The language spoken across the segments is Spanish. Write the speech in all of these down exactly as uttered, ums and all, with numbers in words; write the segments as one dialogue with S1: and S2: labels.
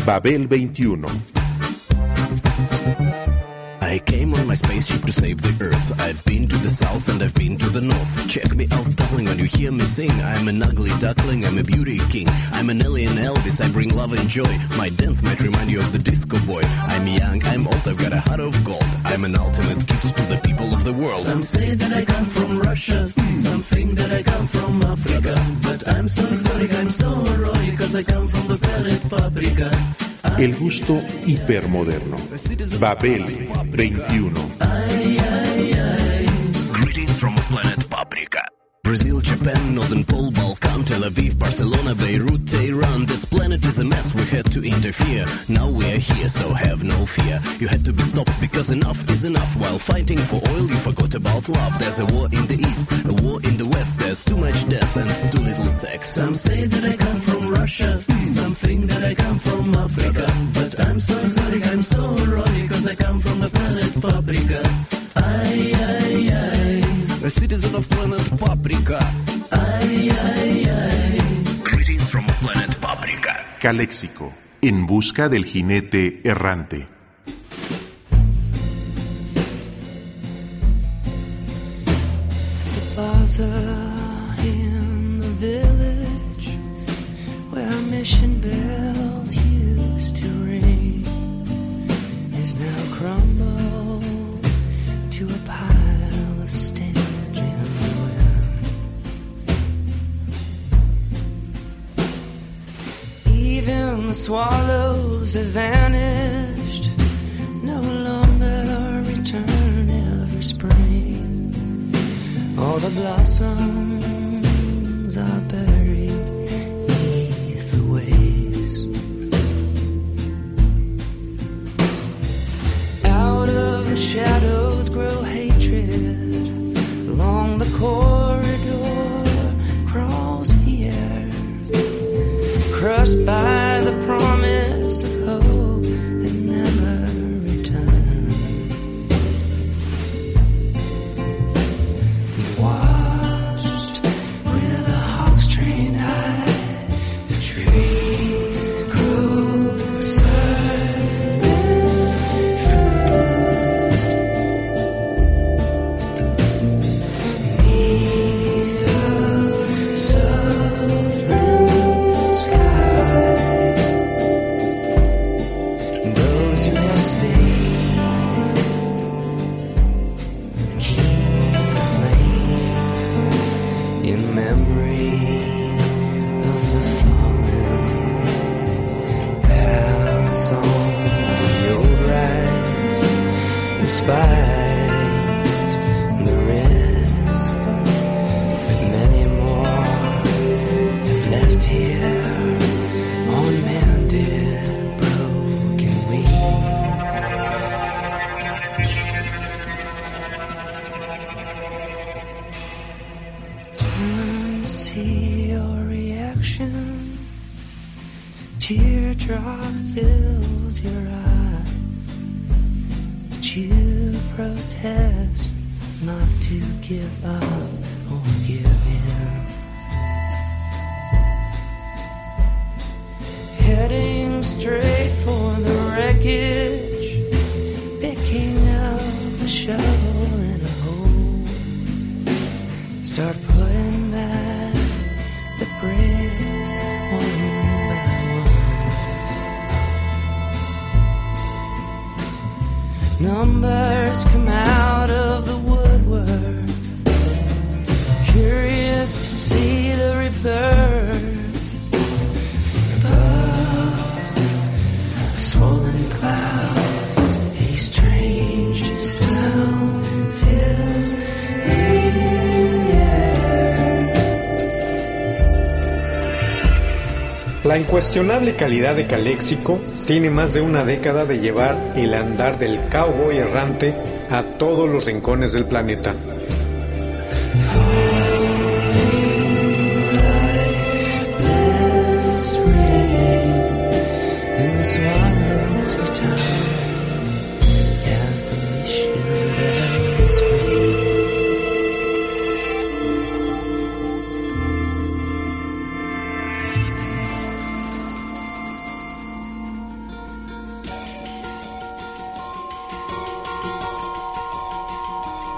S1: Babel veintiuno.
S2: I came on my spaceship to save the Earth. I've been to the south and I've been to the north. Check me out, darling, when you hear me sing. I'm an ugly duckling, I'm a beauty king. I'm an alien Elvis, I bring love and joy. My dance might remind you of the disco boy. I'm young, I'm old, I've got a heart of gold. I'm an ultimate gift to the people of the world.
S3: Some say that I come from Russia, some think that I come from Africa. But I'm so exotic, I'm so heroic, cause I come from the planet Paprika.
S1: El gusto hipermoderno. Babel veintiuno.
S3: Ay, ay, ay.
S2: Greetings from planet Paprika. Brazil, Japan, Northern Pole, Balkan, Tel Aviv, Barcelona, Beirut, Tehran. This planet is a mess, we had to interfere. Now we are here, so have no fear. You had to be stopped because enough is enough. While fighting for oil, you forgot about love. There's a war in the east, a war in the west. There's too much death and too little sex.
S3: Some say that I come from Russia, some think that I come from Africa. But I'm so exotic, I'm so heroic, cause I come from the planet Paprika. Ay, ay, ay.
S2: A citizen of planet Paprika.
S3: Ay, ay, ay.
S2: Greetings from planet Paprika.
S1: Caléxico. En busca del jinete errante.
S4: The plaza in the village where mission bells used to ring is now crumbled to a pile of stench. Even the swallows have vanished, no longer return every spring. All the blossoms are buried beneath the waste. Out of the shadows grow hatred, along the corridor crawls fear, crushed by the promise of hope that never returns. We watched with a hawk's trained eye the trees grow silent fruit. Beneath the suffering sky, those who have stayed keep the flame in memory of the fallen. Pass on the old rights despite the risk, but many more have left here on mended broken wings. Turn to see your reaction. Teardrop fills your eye, but you protest not to give up or give in. Heading straight for the wreckage, picking up a shovel in a hole. Start putting back the bricks one by one. Numbers come out of the woodwork, curious to see the rebirth. Swollen clouds, a strange sound fills the air.
S5: La incuestionable calidad de Caléxico tiene más de una década de llevar el andar del cowboy errante a todos los rincones del planeta.
S4: Swallows return as the mission bells ring.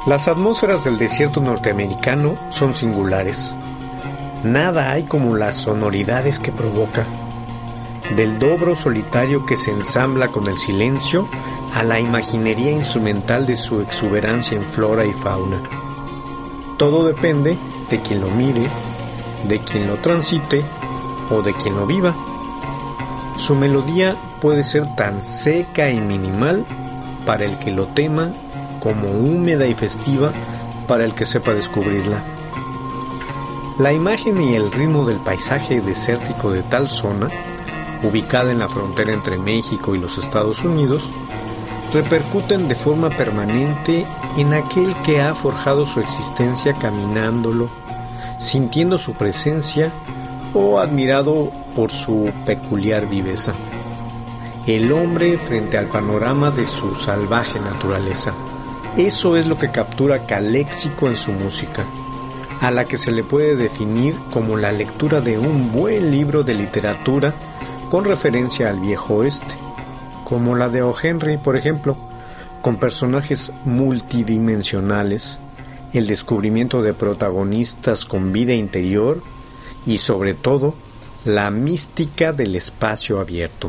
S5: Las atmósferas del desierto norteamericano son singulares. Nada hay como las sonoridades que provoca. Del dobro solitario que se ensambla con el silencio a la imaginería instrumental de su exuberancia en flora y fauna. Todo depende de quien lo mire, de quien lo transite o de quien lo viva. Su melodía puede ser tan seca y minimal para el que lo tema como húmeda y festiva para el que sepa descubrirla. La imagen y el ritmo del paisaje desértico de tal zona, ubicada en la frontera entre México y los Estados Unidos, repercuten de forma permanente en aquel que ha forjado su existencia caminándolo, sintiendo su presencia o admirado por su peculiar viveza. El hombre frente al panorama de su salvaje naturaleza. Eso es lo que captura Calexico en su música, a la que se le puede definir como la lectura de un buen libro de literatura con referencia al viejo oeste, como la de O. Henry, por ejemplo, con personajes multidimensionales, el descubrimiento de protagonistas con vida interior y, sobre todo, la mística del espacio abierto.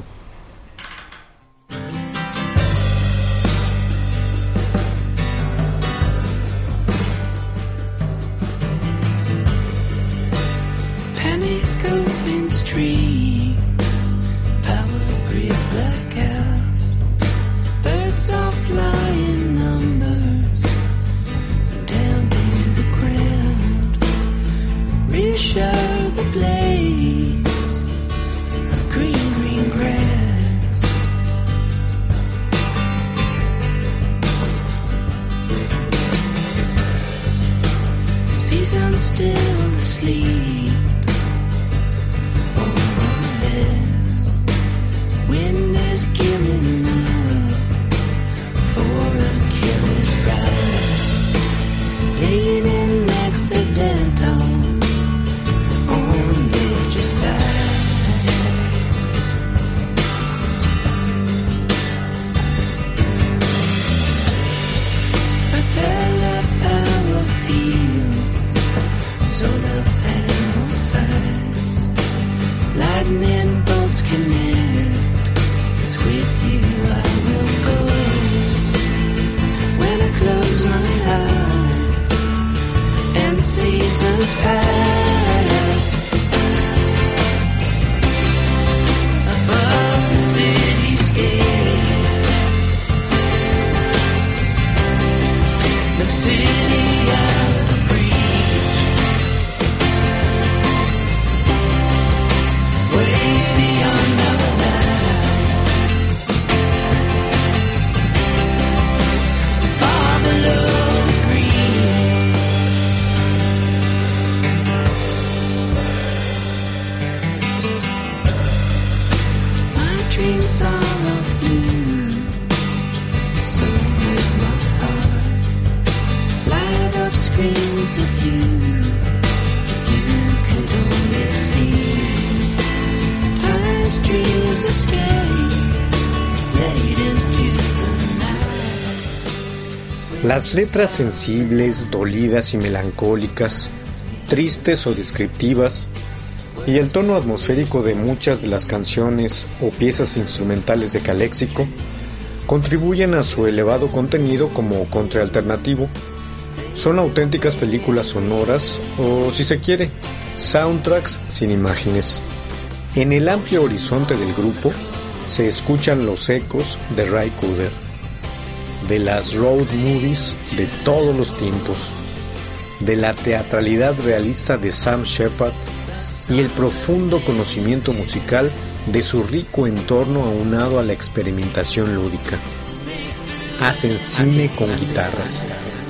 S5: Las letras sensibles, dolidas y melancólicas, tristes o descriptivas, y el tono atmosférico de muchas de las canciones o piezas instrumentales de Calexico contribuyen a su elevado contenido como contraalternativo. Son auténticas películas sonoras o, si se quiere, soundtracks sin imágenes. En el amplio horizonte del grupo se escuchan los ecos de Ry Cooder, de las road movies de todos los tiempos, de la teatralidad realista de Sam Shepard y el profundo conocimiento musical de su rico entorno aunado a la experimentación lúdica. Hacen cine con guitarras.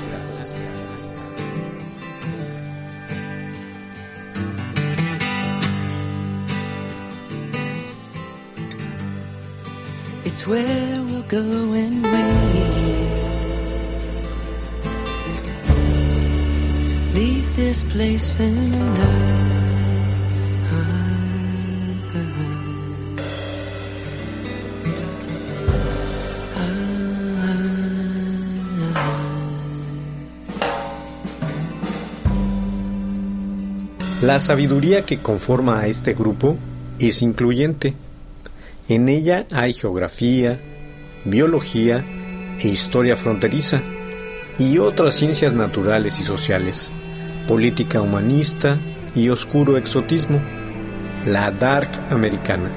S4: It's where we'll go and wait. Leave this place and die.
S5: La sabiduría que conforma a este grupo es incluyente. En ella hay geografía, biología e historia fronteriza, y otras ciencias naturales y sociales, política humanista y oscuro exotismo, la dark americana.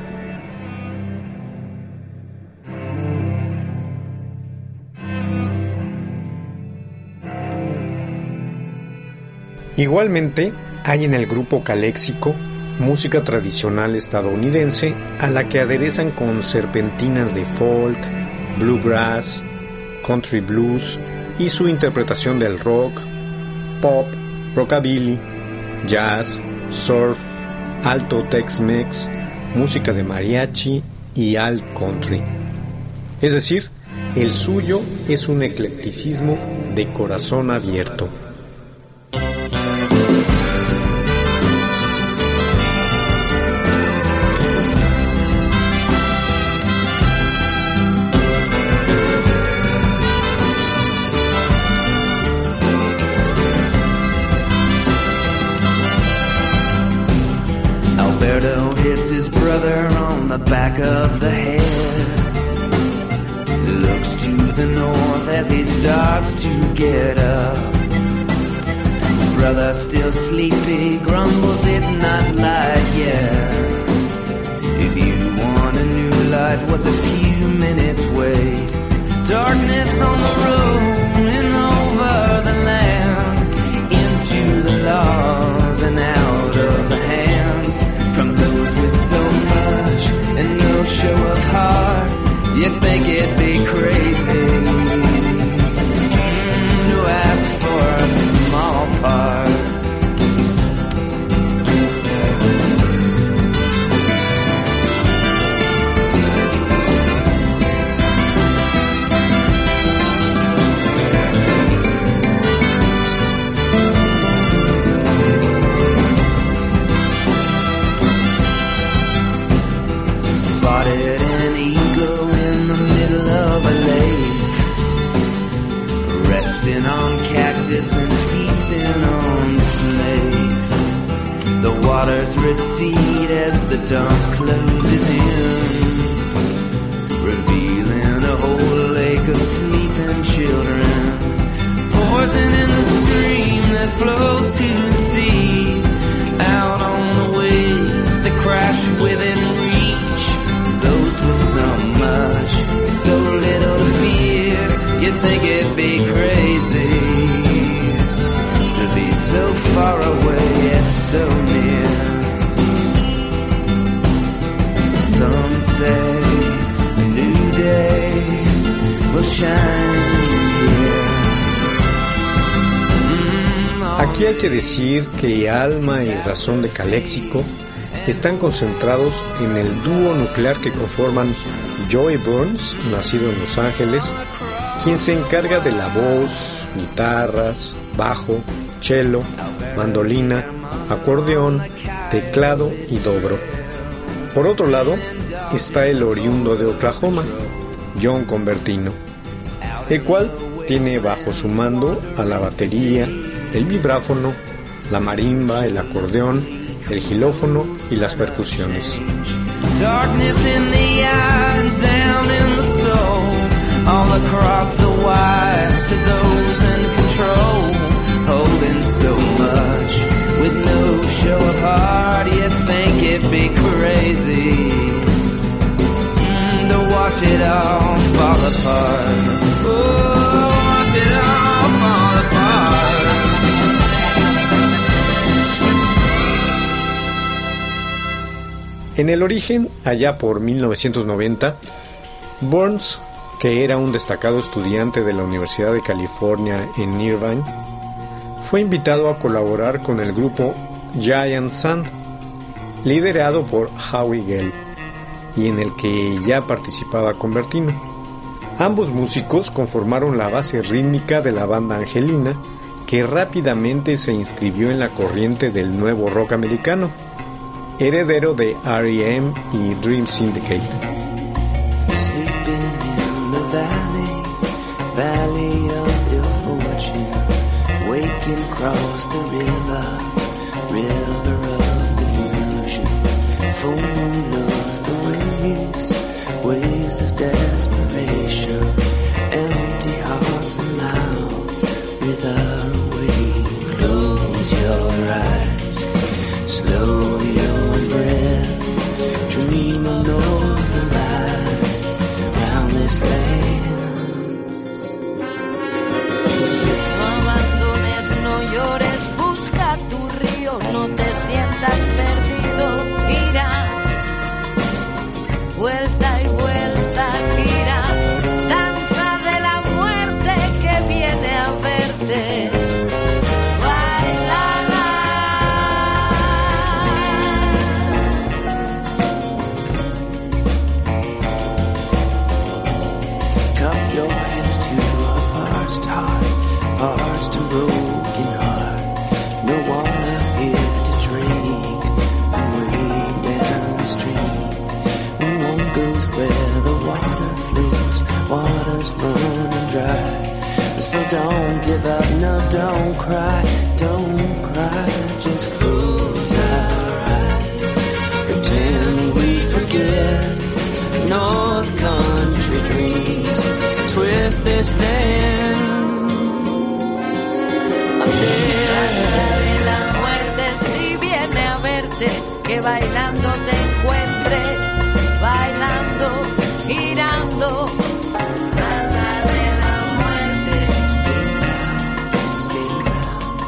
S5: Igualmente, hay en el grupo caléxico música tradicional estadounidense a la que aderezan con serpentinas de folk, bluegrass, country blues y su interpretación del rock, pop, rockabilly, jazz, surf, alto Tex-Mex, música de mariachi y alt country. Es decir, el suyo es un eclecticismo de corazón abierto.
S3: Alberto hits his brother on the back of the head. Looks to the north as he starts to get up. His brother, still sleepy, grumbles it's not light yet. If you want a new life, what's a few minutes wait? Darkness on the road and over the land, into the laws and out of the hands, from those with so much and no show of heart. You think it'd be crazy mm, to ask for a small part. Spotted an eagle in the middle of a lake, resting on cactus and feasting on snakes. The waters recede as the dawn closes in, revealing a whole lake of sleeping children. Poison in the stream that flows to the sea, out on the waves that crash within reach. Those with so much, so little fear, you think it'd be crazy to be so far away yet so near. Some say a new day will shine here.
S5: Aquí hay que decir que alma y razón de Caléxico están concentrados en el dúo nuclear que conforman Joey Burns, nacido en Los Ángeles, quien se encarga de la voz, guitarras, bajo, cello, mandolina, acordeón, teclado y dobro. Por otro lado, está el oriundo de Oklahoma, John Convertino, el cual tiene bajo su mando a la batería, el vibráfono, la marimba, el acordeón, el xilófono y las percusiones.
S3: Darkness in the eye and down in the soul, all across the wire to those in control, holding so much with no show of heart. You think it'd be crazy mm, to watch it all fall apart. Oh, watch it all fall apart.
S5: En el origen, allá por mil novecientos noventa, Burns, que era un destacado estudiante de la Universidad de California en Irvine, fue invitado a colaborar con el grupo Giant Sand, liderado por Howie Gelb, y en el que ya participaba Convertino. Ambos músicos conformaron la base rítmica de la banda Angelina, que rápidamente se inscribió en la corriente del nuevo rock americano, heredero de R E M y Dream Syndicate.
S4: Sleeping in the valley, valley of ill fortune, waking across the river, river of delusion. Full moon knows the waves, waves of desperation. Empty hearts and mouths without a way. Close your eyes, slow your breath. Dream of northern lights round this land.
S6: No abandones, no llores, busca tu río, no te sientas perdido, gira, vuelta y vuelta, gira, danza de la muerte que viene a verte.
S4: Broken heart, no water here to drink. I'm way down the stream. And one goes where the water flows, water's running dry. So don't give up, no, don't cry, don't cry. Just close our eyes, pretend we forget North Country dreams. Twist this dance.
S6: Danza de la muerte si viene a verte, que bailando te encuentre, bailando, girando. Danza de la muerte.
S4: Spin round, spin round,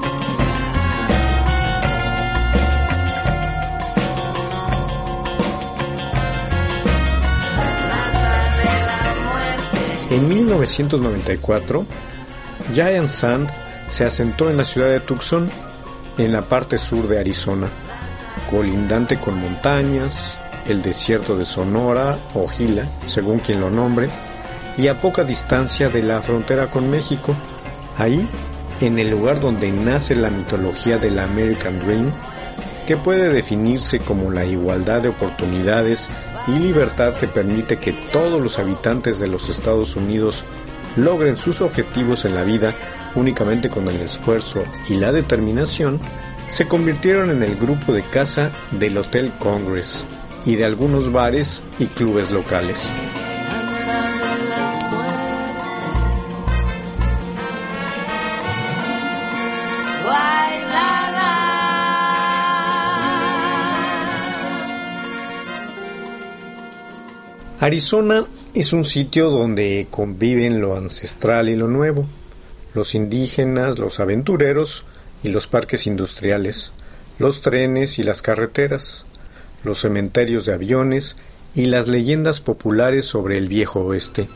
S6: Danza de la muerte.
S5: En mil novecientos noventa y cuatro, Giant Sand se asentó en la ciudad de Tucson, en la parte sur de Arizona, colindante con montañas, el desierto de Sonora o Gila, según quien lo nombre, y a poca distancia de la frontera con México. Ahí, en el lugar donde nace la mitología del American Dream, que puede definirse como la igualdad de oportunidades y libertad que permite que todos los habitantes de los Estados Unidos logren sus objetivos en la vida únicamente con el esfuerzo y la determinación, se convirtieron en el grupo de caza del Hotel Congress y de algunos bares y clubes locales.
S6: Danza de la muerte. Bailará.
S5: Arizona es un sitio donde conviven lo ancestral y lo nuevo, los indígenas, los aventureros y los parques industriales, los trenes y las carreteras, los cementerios de aviones y las leyendas populares sobre el viejo oeste.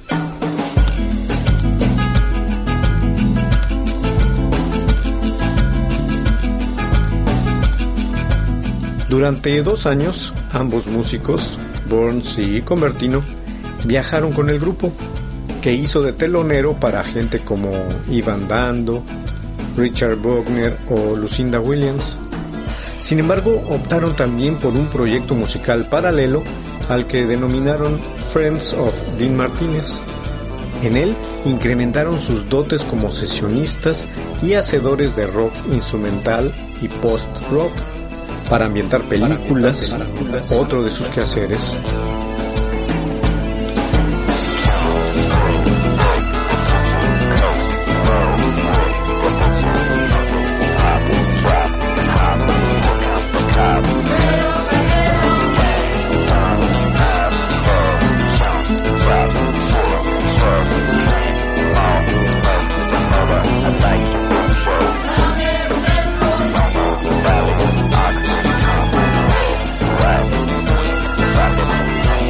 S5: Durante dos años, ambos músicos, Burns y Convertino, viajaron con el grupo, que hizo de telonero para gente como Ivan Dando, Richard Wagner o Lucinda Williams. Sin embargo, optaron también por un proyecto musical paralelo al que denominaron Friends of Dean Martínez. En él incrementaron sus dotes como sesionistas y hacedores de rock instrumental y post-rock para ambientar películas, para ambientar películas. Otro de sus quehaceres.
S7: Right.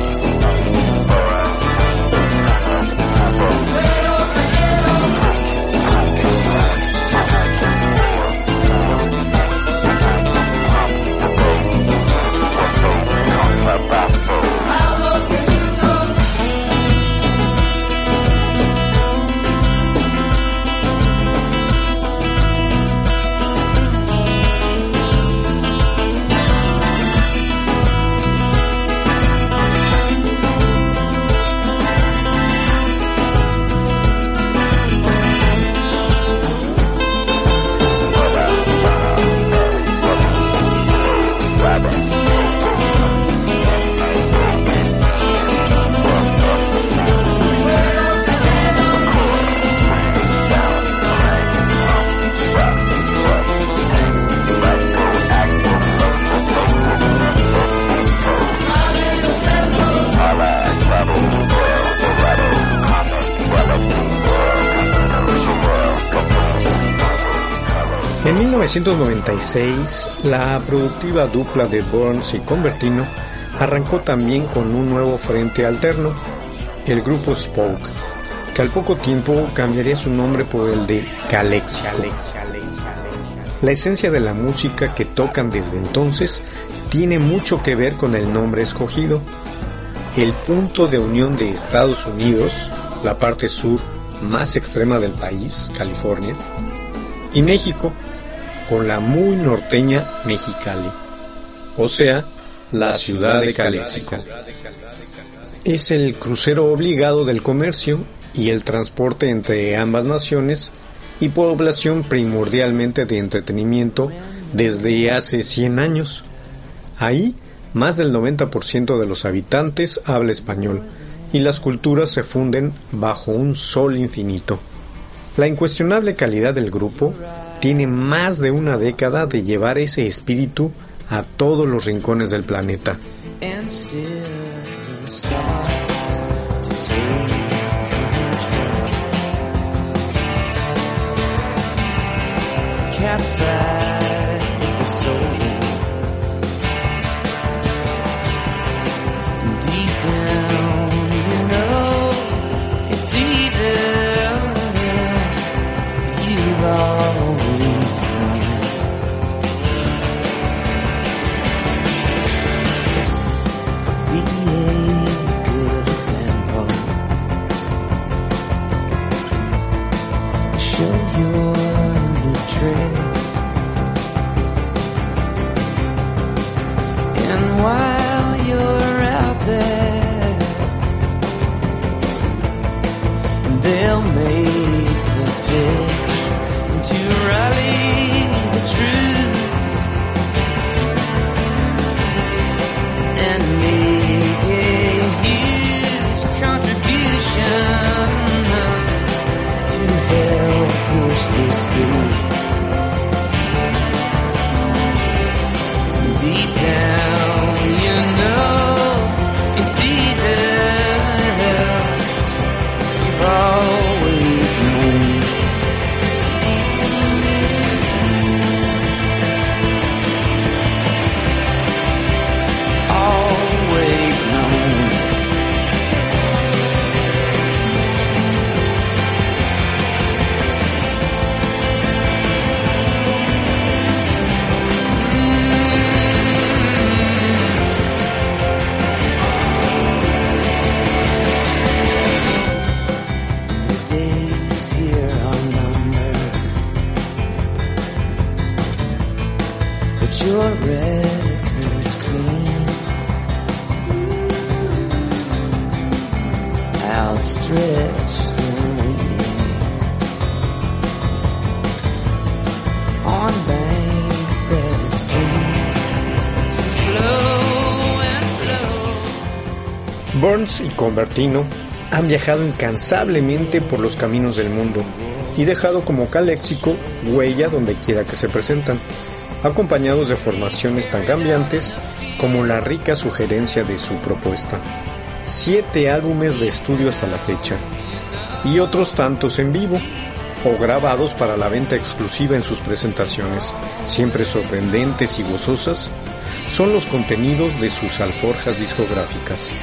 S5: En mil novecientos noventa y seis, la productiva dupla de Burns y Convertino arrancó también con un nuevo frente alterno, el grupo Spoke, que al poco tiempo cambiaría su nombre por el de Calexico. La esencia de la música que tocan desde entonces tiene mucho que ver con el nombre escogido. El punto de unión de Estados Unidos, la parte sur más extrema del país, California, y México, con la muy norteña Mexicali, o sea, la ciudad de Calexico. Es el crucero obligado del comercio y el transporte entre ambas naciones y población primordialmente de entretenimiento desde hace cien años. Ahí, más del noventa por ciento de los habitantes habla español y las culturas se funden bajo un sol infinito. La incuestionable calidad del grupo tiene más de una década de llevar ese espíritu a todos los rincones del planeta.
S3: Capsize the soul. Deep down, you know it's evil. You've always known. Be a good example. Show your new tricks. And while you're out there, they'll make the pitch to rally the troops and make a huge contribution to help push this through. Deep down, you know it's evil. You've always known. Always known. Your record's clean, outstretched and waiting on banks that seem to flow and flow.
S5: Burns y Convertino han viajado incansablemente por los caminos del mundo y dejado como Calexico huella donde quiera que se presentan, acompañados de formaciones tan cambiantes como la rica sugerencia de su propuesta. Siete álbumes de estudio hasta la fecha, y otros tantos en vivo, o grabados para la venta exclusiva en sus presentaciones, siempre sorprendentes y gozosas, son los contenidos de sus alforjas discográficas.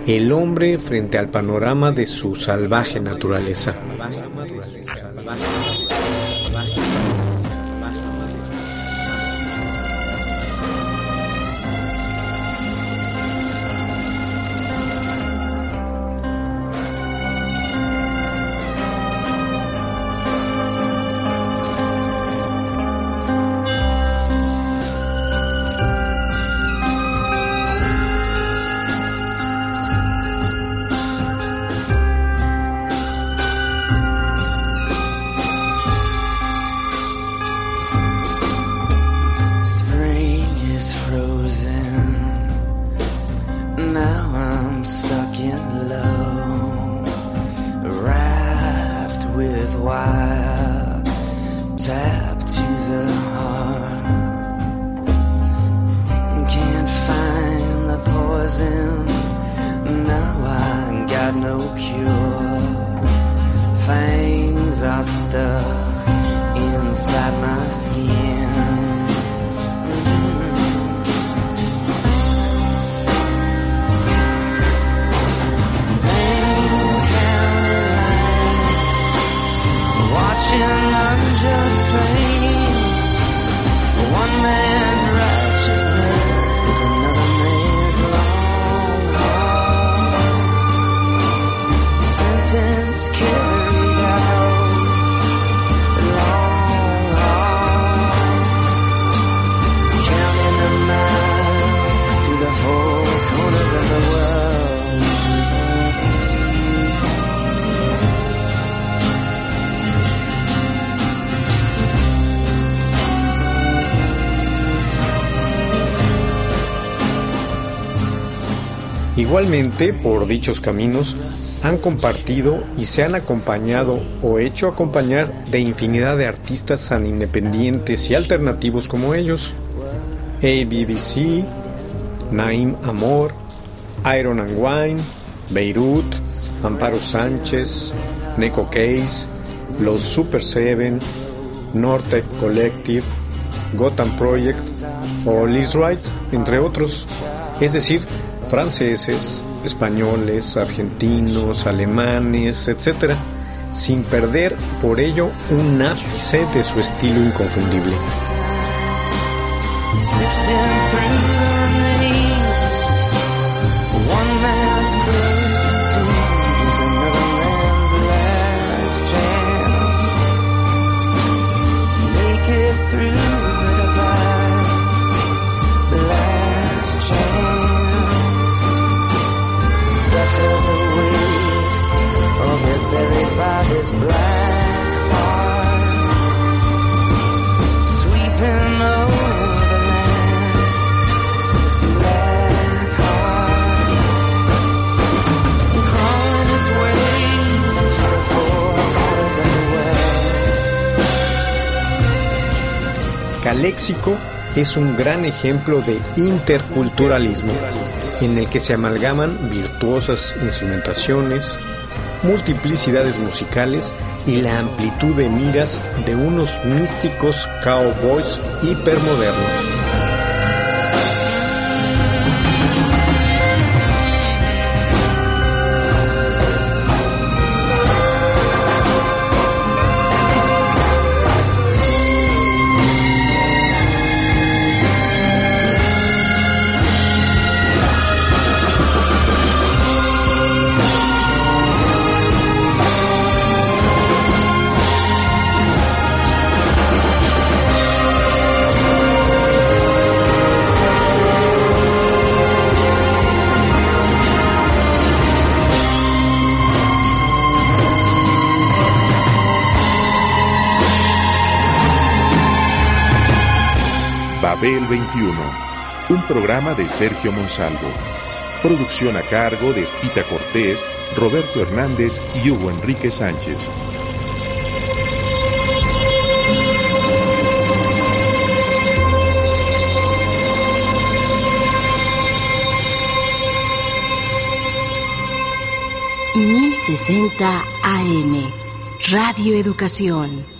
S5: el hombre frente al panorama de su salvaje naturaleza. Igualmente, por dichos caminos, han compartido y se han acompañado o hecho acompañar de infinidad de artistas tan independientes y alternativos como ellos: A B B C, Naim Amor, Iron and Wine, Beirut, Amparo Sánchez, Neko Case, Los Super Seven, Nortec Collective, Gotham Project o Liz Wright, entre otros. Es decir, franceses, españoles, argentinos, alemanes, etcétera, sin perder por ello un ápice de su estilo inconfundible.
S3: Buried by this black heart, sweeping over the land. Black heart, crawling his way to the four corners of the world.
S5: Calexico es un gran ejemplo de interculturalismo, en el que se amalgaman virtuosas instrumentaciones, multiplicidades musicales y la amplitud de miras de unos místicos cowboys hipermodernos.
S1: Babel veintiuno, un programa de Sergio Monsalvo. Producción a cargo de Pita Cortés, Roberto Hernández y Hugo Enrique Sánchez.
S7: mil sesenta A M, Radio Educación.